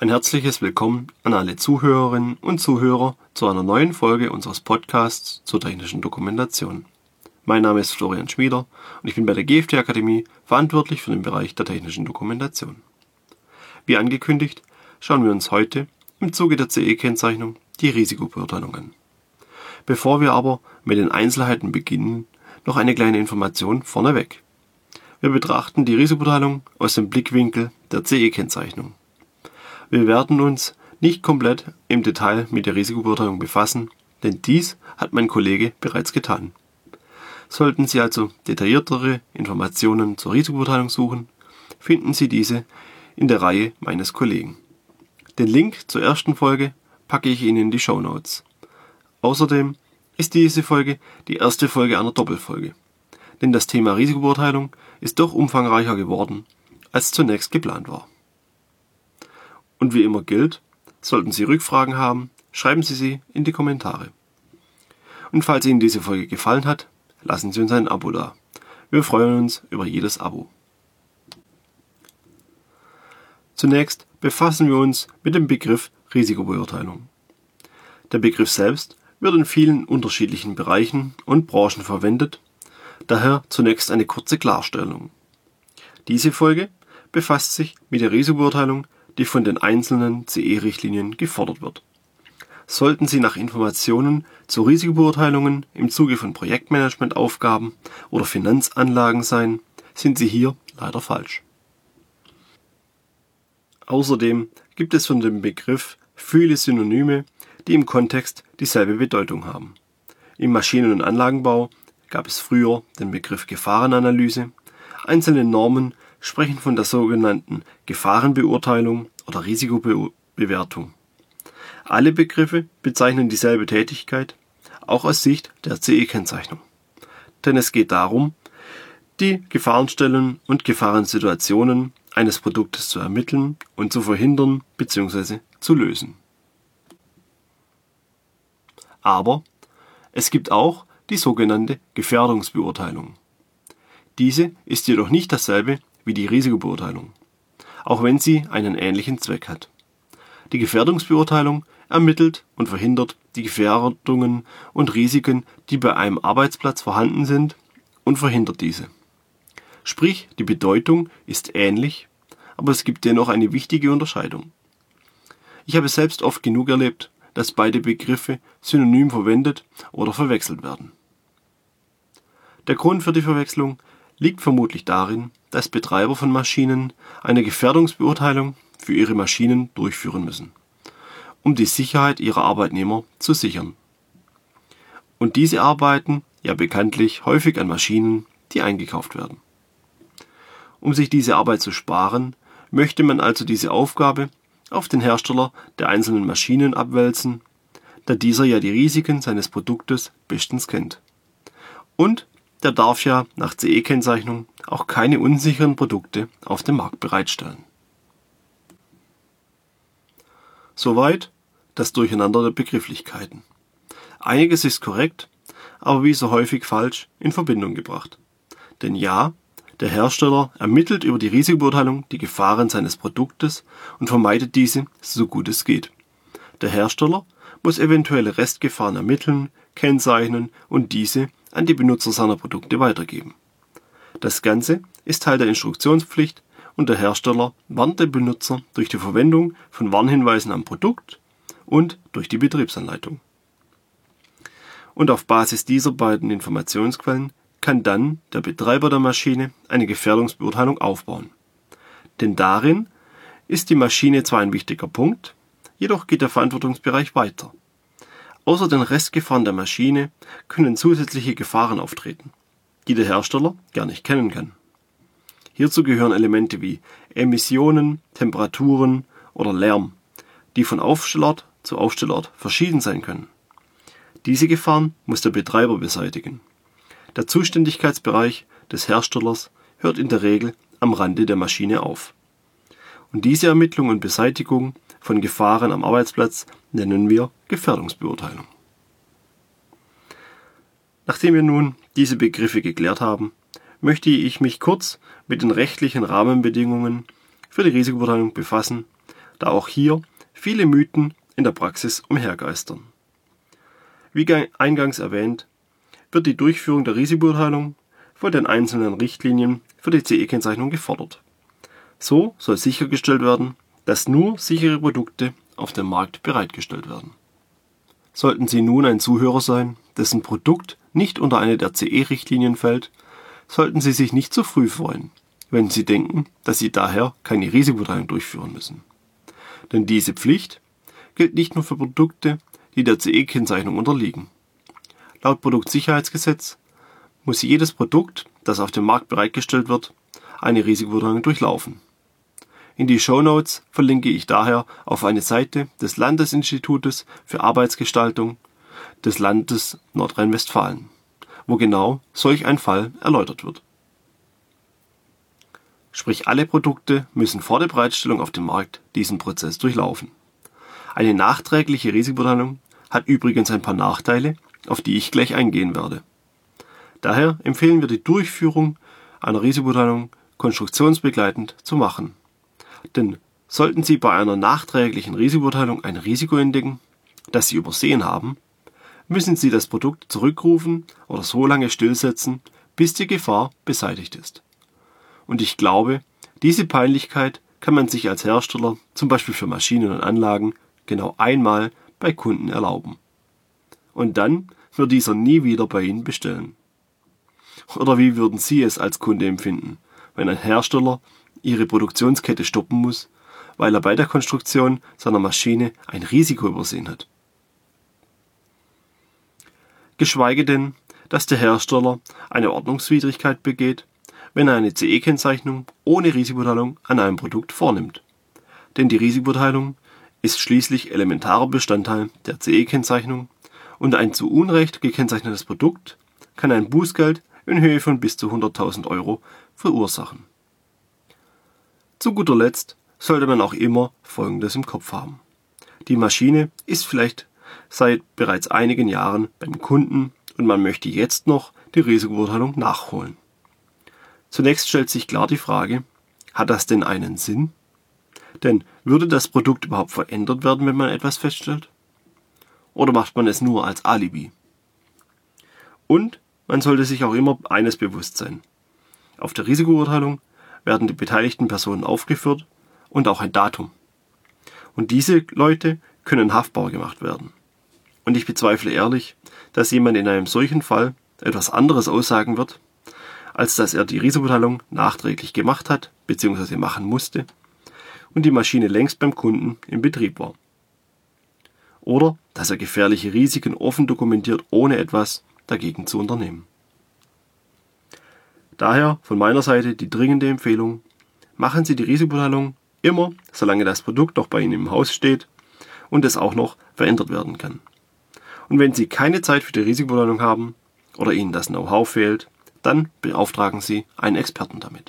Ein herzliches Willkommen an alle Zuhörerinnen und Zuhörer zu einer neuen Folge unseres Podcasts zur technischen Dokumentation. Mein Name ist Florian Schmieder und ich bin bei der GFT Akademie verantwortlich für den Bereich der technischen Dokumentation. Wie angekündigt, schauen wir uns heute im Zuge der CE-Kennzeichnung die Risikobeurteilung an. Bevor wir aber mit den Einzelheiten beginnen, noch eine kleine Information vorneweg. Wir betrachten die Risikobeurteilung aus dem Blickwinkel der CE-Kennzeichnung. Wir werden uns nicht komplett im Detail mit der Risikobeurteilung befassen, denn dies hat mein Kollege bereits getan. Sollten Sie also detailliertere Informationen zur Risikobeurteilung suchen, finden Sie diese in der Reihe meines Kollegen. Den Link zur ersten Folge packe ich Ihnen in die Shownotes. Außerdem ist diese Folge die erste Folge einer Doppelfolge, denn das Thema Risikobeurteilung ist doch umfangreicher geworden, als zunächst geplant war. Und wie immer gilt, sollten Sie Rückfragen haben, schreiben Sie sie in die Kommentare. Und falls Ihnen diese Folge gefallen hat, lassen Sie uns ein Abo da. Wir freuen uns über jedes Abo. Zunächst befassen wir uns mit dem Begriff Risikobeurteilung. Der Begriff selbst wird in vielen unterschiedlichen Bereichen und Branchen verwendet, daher zunächst eine kurze Klarstellung. Diese Folge befasst sich mit der Risikobeurteilung, die von den einzelnen CE-Richtlinien gefordert wird. Sollten Sie nach Informationen zu Risikobeurteilungen im Zuge von Projektmanagementaufgaben oder Finanzanlagen sein, sind Sie hier leider falsch. Außerdem gibt es von dem Begriff viele Synonyme, die im Kontext dieselbe Bedeutung haben. Im Maschinen- und Anlagenbau gab es früher den Begriff Gefahrenanalyse. Einzelne Normen sprechen von der sogenannten Gefahrenbeurteilung oder Risikobewertung. Alle Begriffe bezeichnen dieselbe Tätigkeit, auch aus Sicht der CE-Kennzeichnung. Denn es geht darum, die Gefahrenstellen und Gefahrensituationen eines Produktes zu ermitteln und zu verhindern bzw. zu lösen. Aber es gibt auch die sogenannte Gefährdungsbeurteilung. Diese ist jedoch nicht dasselbe wie die Risikobeurteilung, auch wenn sie einen ähnlichen Zweck hat. Die Gefährdungsbeurteilung ermittelt und verhindert die Gefährdungen und Risiken, die bei einem Arbeitsplatz vorhanden sind, und verhindert diese. Sprich, die Bedeutung ist ähnlich, aber es gibt dennoch eine wichtige Unterscheidung. Ich habe selbst oft genug erlebt, dass beide Begriffe synonym verwendet oder verwechselt werden. Der Grund für die Verwechslung liegt vermutlich darin, dass Betreiber von Maschinen eine Gefährdungsbeurteilung für ihre Maschinen durchführen müssen, um die Sicherheit ihrer Arbeitnehmer zu sichern. Und diese arbeiten ja bekanntlich häufig an Maschinen, die eingekauft werden. Um sich diese Arbeit zu sparen, möchte man also diese Aufgabe auf den Hersteller der einzelnen Maschinen abwälzen, da dieser ja die Risiken seines Produktes bestens kennt. Und der darf ja nach CE-Kennzeichnung auch keine unsicheren Produkte auf dem Markt bereitstellen. Soweit das Durcheinander der Begrifflichkeiten. Einiges ist korrekt, aber wie so häufig falsch in Verbindung gebracht. Denn ja, der Hersteller ermittelt über die Risikobeurteilung die Gefahren seines Produktes und vermeidet diese, so gut es geht. Der Hersteller muss eventuelle Restgefahren ermitteln, kennzeichnen und diese an die Benutzer seiner Produkte weitergeben. Das Ganze ist Teil der Instruktionspflicht und der Hersteller warnt den Benutzer durch die Verwendung von Warnhinweisen am Produkt und durch die Betriebsanleitung. Und auf Basis dieser beiden Informationsquellen kann dann der Betreiber der Maschine eine Gefährdungsbeurteilung aufbauen. Denn darin ist die Maschine zwar ein wichtiger Punkt, jedoch geht der Verantwortungsbereich weiter. Außer den Restgefahren der Maschine können zusätzliche Gefahren auftreten, die der Hersteller gar nicht kennen kann. Hierzu gehören Elemente wie Emissionen, Temperaturen oder Lärm, die von Aufstellort zu Aufstellort verschieden sein können. Diese Gefahren muss der Betreiber beseitigen. Der Zuständigkeitsbereich des Herstellers hört in der Regel am Rande der Maschine auf. Und diese Ermittlung und Beseitigung von Gefahren am Arbeitsplatz nennen wir Gefährdungsbeurteilung. Nachdem wir nun diese Begriffe geklärt haben, möchte ich mich kurz mit den rechtlichen Rahmenbedingungen für die Risikobeurteilung befassen, da auch hier viele Mythen in der Praxis umhergeistern. Wie eingangs erwähnt, wird die Durchführung der Risikobeurteilung von den einzelnen Richtlinien für die CE-Kennzeichnung gefordert. So soll sichergestellt werden, dass nur sichere Produkte auf dem Markt bereitgestellt werden. Sollten Sie nun ein Zuhörer sein, dessen Produkt nicht unter eine der CE-Richtlinien fällt, sollten Sie sich nicht zu früh freuen, wenn Sie denken, dass Sie daher keine Risikobeurteilung durchführen müssen. Denn diese Pflicht gilt nicht nur für Produkte, die der CE-Kennzeichnung unterliegen. Laut Produktsicherheitsgesetz muss jedes Produkt, das auf dem Markt bereitgestellt wird, eine Risikobeurteilung durchlaufen. In die Shownotes verlinke ich daher auf eine Seite des Landesinstitutes für Arbeitsgestaltung des Landes Nordrhein-Westfalen, wo genau solch ein Fall erläutert wird. Sprich, alle Produkte müssen vor der Bereitstellung auf dem Markt diesen Prozess durchlaufen. Eine nachträgliche Risikobeurteilung hat übrigens ein paar Nachteile, auf die ich gleich eingehen werde. Daher empfehlen wir die Durchführung einer Risikobeurteilung konstruktionsbegleitend zu machen. Denn sollten Sie bei einer nachträglichen Risikobeurteilung ein Risiko entdecken, das Sie übersehen haben, müssen Sie das Produkt zurückrufen oder so lange stillsetzen, bis die Gefahr beseitigt ist. Und ich glaube, diese Peinlichkeit kann man sich als Hersteller, zum Beispiel für Maschinen und Anlagen, genau einmal bei Kunden erlauben. Und dann wird dieser nie wieder bei Ihnen bestellen. Oder wie würden Sie es als Kunde empfinden, wenn ein Hersteller Ihre Produktionskette stoppen muss, weil er bei der Konstruktion seiner Maschine ein Risiko übersehen hat? Geschweige denn, dass der Hersteller eine Ordnungswidrigkeit begeht, wenn er eine CE-Kennzeichnung ohne Risikobeurteilung an einem Produkt vornimmt. Denn die Risikobeurteilung ist schließlich elementarer Bestandteil der CE-Kennzeichnung und ein zu Unrecht gekennzeichnetes Produkt kann ein Bußgeld in Höhe von bis zu 100.000 Euro verursachen. Zu guter Letzt sollte man auch immer Folgendes im Kopf haben. Die Maschine ist vielleicht seit bereits einigen Jahren beim Kunden und man möchte jetzt noch die Risikobeurteilung nachholen. Zunächst stellt sich klar die Frage, hat das denn einen Sinn? Denn würde das Produkt überhaupt verändert werden, wenn man etwas feststellt? Oder macht man es nur als Alibi? Und man sollte sich auch immer eines bewusst sein. Auf der Risikobeurteilung werden die beteiligten Personen aufgeführt und auch ein Datum. Und diese Leute können haftbar gemacht werden. Und ich bezweifle ehrlich, dass jemand in einem solchen Fall etwas anderes aussagen wird, als dass er die Risikobeurteilung nachträglich gemacht hat bzw. machen musste und die Maschine längst beim Kunden im Betrieb war. Oder dass er gefährliche Risiken offen dokumentiert, ohne etwas dagegen zu unternehmen. Daher von meiner Seite die dringende Empfehlung, machen Sie die Risikobeurteilung immer, solange das Produkt noch bei Ihnen im Haus steht und es auch noch verändert werden kann. Und wenn Sie keine Zeit für die Risikobeurteilung haben oder Ihnen das Know-how fehlt, dann beauftragen Sie einen Experten damit.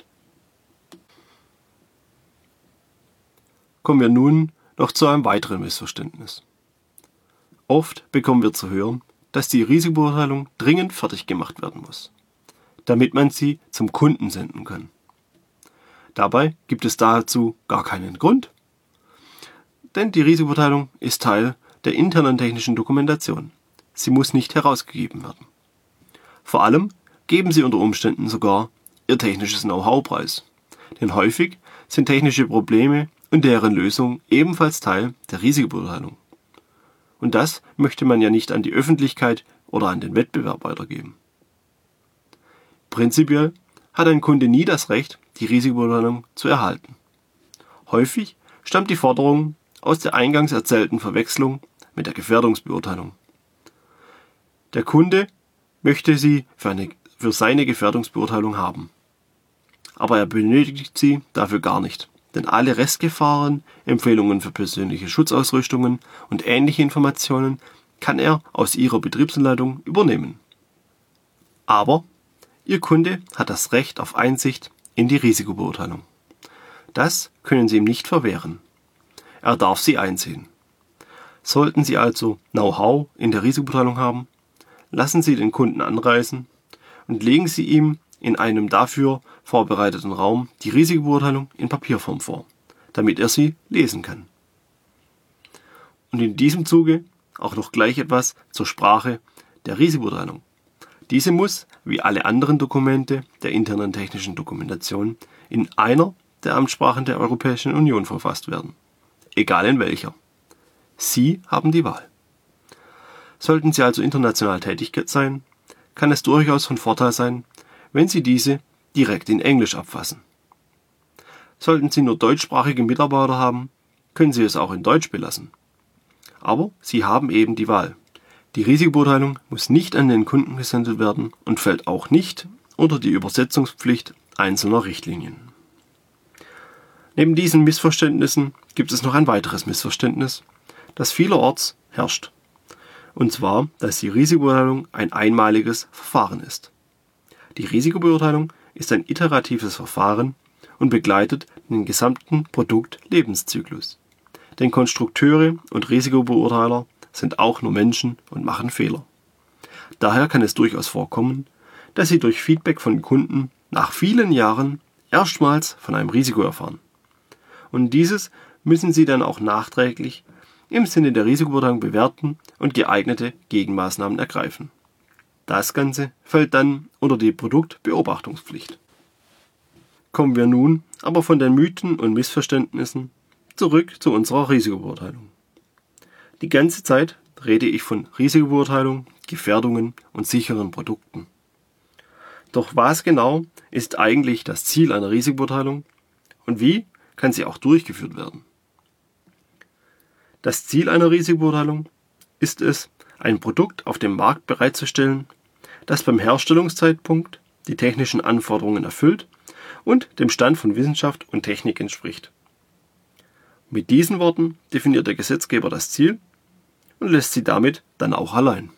Kommen wir nun noch zu einem weiteren Missverständnis. Oft bekommen wir zu hören, dass die Risikobeurteilung dringend fertig gemacht werden muss, damit man sie zum Kunden senden kann. Dabei gibt es dazu gar keinen Grund, denn die Risikobeurteilung ist Teil der internen technischen Dokumentation. Sie muss nicht herausgegeben werden. Vor allem geben sie unter Umständen sogar ihr technisches Know-how preis, denn häufig sind technische Probleme und deren Lösung ebenfalls Teil der Risikobeurteilung. Und das möchte man ja nicht an die Öffentlichkeit oder an den Wettbewerb weitergeben. Prinzipiell hat ein Kunde nie das Recht, die Risikobeurteilung zu erhalten. Häufig stammt die Forderung aus der eingangs erzählten Verwechslung mit der Gefährdungsbeurteilung. Der Kunde möchte sie für seine Gefährdungsbeurteilung haben. Aber er benötigt sie dafür gar nicht, denn alle Restgefahren, Empfehlungen für persönliche Schutzausrüstungen und ähnliche Informationen kann er aus Ihrer Betriebsanleitung übernehmen. Aber Ihr Kunde hat das Recht auf Einsicht in die Risikobeurteilung. Das können Sie ihm nicht verwehren. Er darf sie einsehen. Sollten Sie also Know-how in der Risikobeurteilung haben, lassen Sie den Kunden anreisen und legen Sie ihm in einem dafür vorbereiteten Raum die Risikobeurteilung in Papierform vor, damit er sie lesen kann. und in diesem Zuge auch noch gleich etwas zur Sprache der Risikobeurteilung. Diese muss, wie alle anderen Dokumente der internen technischen Dokumentation, in einer der Amtssprachen der Europäischen Union verfasst werden, egal in welcher. Sie haben die Wahl. Sollten Sie also international tätig sein, kann es durchaus von Vorteil sein, wenn Sie diese direkt in Englisch abfassen. Sollten Sie nur deutschsprachige Mitarbeiter haben, können Sie es auch in Deutsch belassen. Aber Sie haben eben die Wahl. Die Risikobeurteilung muss nicht an den Kunden gesendet werden und fällt auch nicht unter die Übersetzungspflicht einzelner Richtlinien. Neben diesen Missverständnissen gibt es noch ein weiteres Missverständnis, das vielerorts herrscht. Und zwar, dass die Risikobeurteilung ein einmaliges Verfahren ist. Die Risikobeurteilung ist ein iteratives Verfahren und begleitet den gesamten Produktlebenszyklus. Denn Konstrukteure und Risikobeurteiler sind auch nur Menschen und machen Fehler. Daher kann es durchaus vorkommen, dass Sie durch Feedback von Kunden nach vielen Jahren erstmals von einem Risiko erfahren. Und dieses müssen Sie dann auch nachträglich im Sinne der Risikobeurteilung bewerten und geeignete Gegenmaßnahmen ergreifen. Das Ganze fällt dann unter die Produktbeobachtungspflicht. Kommen wir nun aber von den Mythen und Missverständnissen zurück zu unserer Risikobeurteilung. Die ganze Zeit rede ich von Risikobeurteilung, Gefährdungen und sicheren Produkten. Doch was genau ist eigentlich das Ziel einer Risikobeurteilung und wie kann sie auch durchgeführt werden? Das Ziel einer Risikobeurteilung ist es, ein Produkt auf dem Markt bereitzustellen, das beim Herstellungszeitpunkt die technischen Anforderungen erfüllt und dem Stand von Wissenschaft und Technik entspricht. Mit diesen Worten definiert der Gesetzgeber das Ziel und lässt sie damit dann auch allein.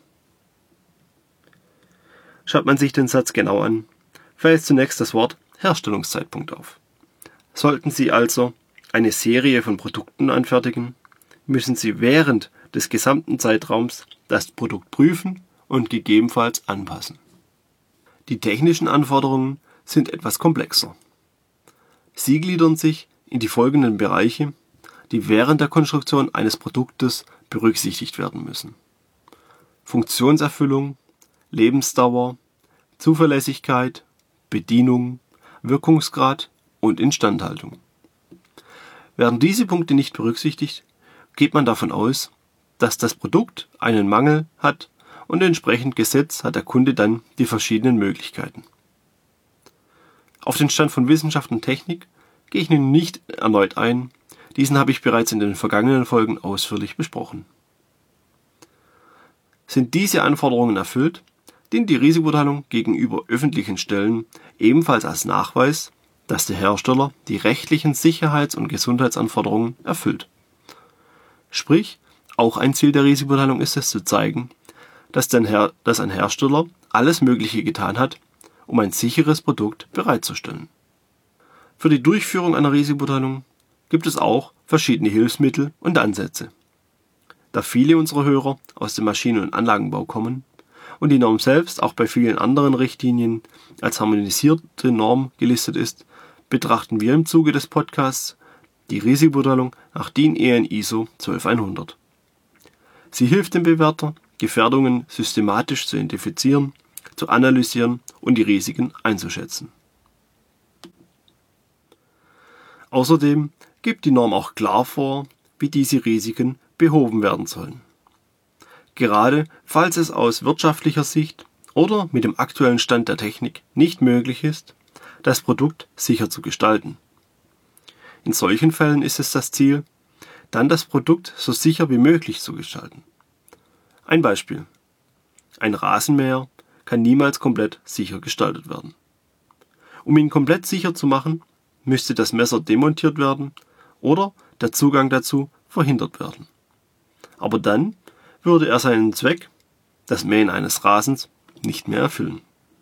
Schaut man sich den Satz genau an, fällt zunächst das Wort Herstellungszeitpunkt auf. Sollten Sie also eine Serie von Produkten anfertigen, müssen Sie während des gesamten Zeitraums das Produkt prüfen und gegebenenfalls anpassen. Die technischen Anforderungen sind etwas komplexer. Sie gliedern sich in die folgenden Bereiche, die während der Konstruktion eines Produktes berücksichtigt werden müssen: Funktionserfüllung, Lebensdauer, Zuverlässigkeit, Bedienung, Wirkungsgrad und Instandhaltung. Werden diese Punkte nicht berücksichtigt, geht man davon aus, dass das Produkt einen Mangel hat und entsprechend gesetzt hat der Kunde dann die verschiedenen Möglichkeiten. Auf den Stand von Wissenschaft und Technik gehe ich nun nicht erneut ein, diesen habe ich bereits in den vergangenen Folgen ausführlich besprochen. Sind diese Anforderungen erfüllt, dient die Risikobeurteilung gegenüber öffentlichen Stellen ebenfalls als Nachweis, dass der Hersteller die rechtlichen Sicherheits- und Gesundheitsanforderungen erfüllt. Sprich, auch ein Ziel der Risikobeurteilung ist es zu zeigen, dass ein Hersteller alles Mögliche getan hat, um ein sicheres Produkt bereitzustellen. Für die Durchführung einer Risikobeurteilung gibt es auch verschiedene Hilfsmittel und Ansätze. Da viele unserer Hörer aus dem Maschinen- und Anlagenbau kommen und die Norm selbst auch bei vielen anderen Richtlinien als harmonisierte Norm gelistet ist, betrachten wir im Zuge des Podcasts die Risikobeurteilung nach DIN EN ISO 12100. Sie hilft dem Bewerter, Gefährdungen systematisch zu identifizieren, zu analysieren und die Risiken einzuschätzen. Außerdem gibt die Norm auch klar vor, wie diese Risiken behoben werden sollen. Gerade falls es aus wirtschaftlicher Sicht oder mit dem aktuellen Stand der Technik nicht möglich ist, das Produkt sicher zu gestalten. In solchen Fällen ist es das Ziel, dann das Produkt so sicher wie möglich zu gestalten. Ein Beispiel: Ein Rasenmäher kann niemals komplett sicher gestaltet werden. Um ihn komplett sicher zu machen, müsste das Messer demontiert werden oder der Zugang dazu verhindert werden. Aber dann würde er seinen Zweck, das Mähen eines Rasens, nicht mehr erfüllen.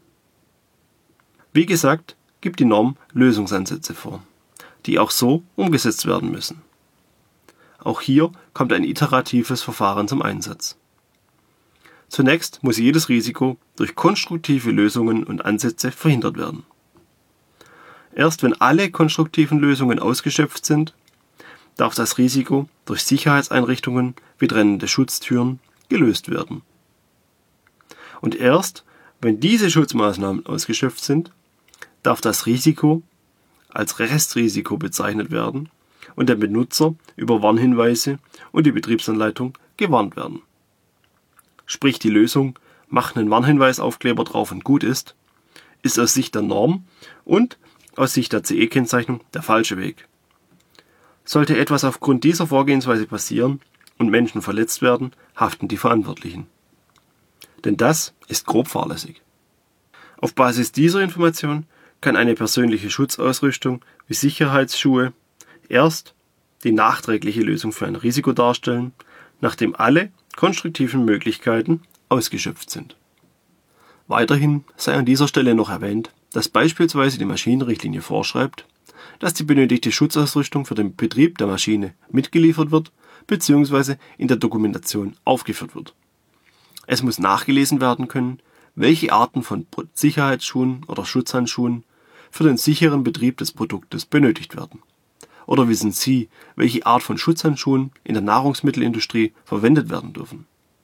Wie gesagt, gibt die Norm Lösungsansätze vor, die auch so umgesetzt werden müssen. Auch hier kommt ein iteratives Verfahren zum Einsatz. Zunächst muss jedes Risiko durch konstruktive Lösungen und Ansätze verhindert werden. Erst wenn alle konstruktiven Lösungen ausgeschöpft sind, darf das Risiko durch Sicherheitseinrichtungen wie trennende Schutztüren gelöst werden. Und erst, wenn diese Schutzmaßnahmen ausgeschöpft sind, darf das Risiko als Restrisiko bezeichnet werden und der Benutzer über Warnhinweise und die Betriebsanleitung gewarnt werden. Sprich, die Lösung "Mach einen Warnhinweisaufkleber drauf und gut ist" ist aus Sicht der Norm und aus Sicht der CE-Kennzeichnung der falsche Weg. Sollte etwas aufgrund dieser Vorgehensweise passieren und Menschen verletzt werden, haften die Verantwortlichen. Denn das ist grob fahrlässig. Auf Basis dieser Information kann eine persönliche Schutzausrüstung wie Sicherheitsschuhe erst die nachträgliche Lösung für ein Risiko darstellen, nachdem alle konstruktiven Möglichkeiten ausgeschöpft sind. Weiterhin sei an dieser Stelle noch erwähnt, dass beispielsweise die Maschinenrichtlinie vorschreibt, dass die benötigte Schutzausrüstung für den Betrieb der Maschine mitgeliefert wird bzw. in der Dokumentation aufgeführt wird. Es muss nachgelesen werden können, welche Arten von Sicherheitsschuhen oder Schutzhandschuhen für den sicheren Betrieb des Produktes benötigt werden. Oder wissen Sie, welche Art von Schutzhandschuhen in der Nahrungsmittelindustrie verwendet werden dürfen?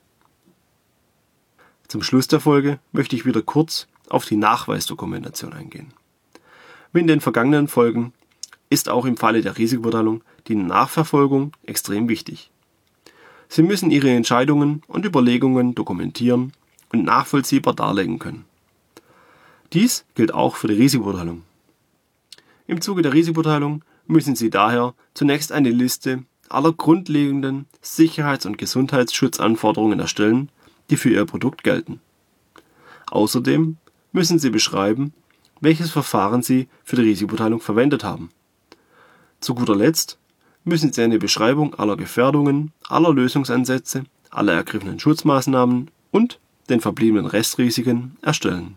Zum Schluss der Folge möchte ich wieder kurz auf die Nachweisdokumentation eingehen. Wie in den vergangenen Folgen ist auch im Falle der Risikobeurteilung die Nachverfolgung extrem wichtig. Sie müssen Ihre Entscheidungen und Überlegungen dokumentieren und nachvollziehbar darlegen können. Dies gilt auch für die Risikobeurteilung. Im Zuge der Risikobeurteilung müssen Sie daher zunächst eine Liste aller grundlegenden Sicherheits- und Gesundheitsschutzanforderungen erstellen, die für Ihr Produkt gelten. Außerdem müssen Sie beschreiben, welches Verfahren Sie für die Risikobeurteilung verwendet haben. Zu guter Letzt müssen Sie eine Beschreibung aller Gefährdungen, aller Lösungsansätze, aller ergriffenen Schutzmaßnahmen und den verbliebenen Restrisiken erstellen.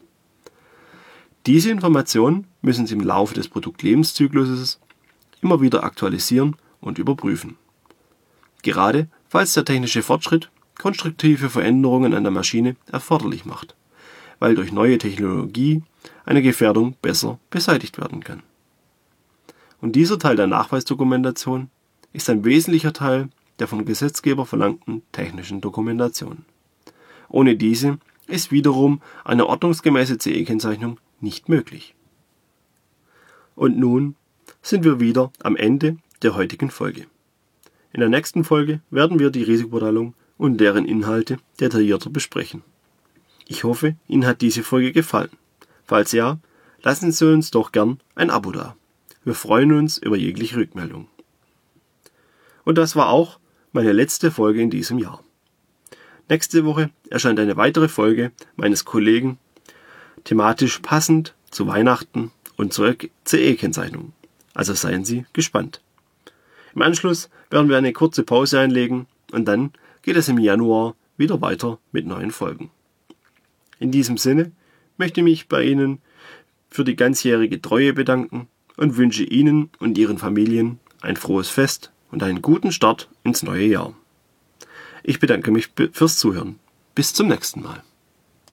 Diese Informationen müssen Sie im Laufe des Produktlebenszykluses immer wieder aktualisieren und überprüfen. Gerade falls der technische Fortschritt konstruktive Veränderungen an der Maschine erforderlich macht, weil durch neue Technologie eine Gefährdung besser beseitigt werden kann. Und dieser Teil der Nachweisdokumentation ist ein wesentlicher Teil der vom Gesetzgeber verlangten technischen Dokumentation. Ohne diese ist wiederum eine ordnungsgemäße CE-Kennzeichnung nicht möglich. Und nun sind wir wieder am Ende der heutigen Folge. In der nächsten Folge werden wir die Risikobeurteilung und deren Inhalte detaillierter besprechen. Ich hoffe, Ihnen hat diese Folge gefallen. Falls ja, lassen Sie uns doch gern ein Abo da. Wir freuen uns über jegliche Rückmeldung. Und das war auch meine letzte Folge in diesem Jahr. Nächste Woche erscheint eine weitere Folge meines Kollegen, thematisch passend zu Weihnachten und zur CE-Kennzeichnung. Also seien Sie gespannt. Im Anschluss werden wir eine kurze Pause einlegen und dann geht es im Januar wieder weiter mit neuen Folgen. In diesem Sinne möchte ich mich bei Ihnen für die ganzjährige Treue bedanken und wünsche Ihnen und Ihren Familien ein frohes Fest und einen guten Start ins neue Jahr. Ich bedanke mich fürs Zuhören. Bis zum nächsten Mal.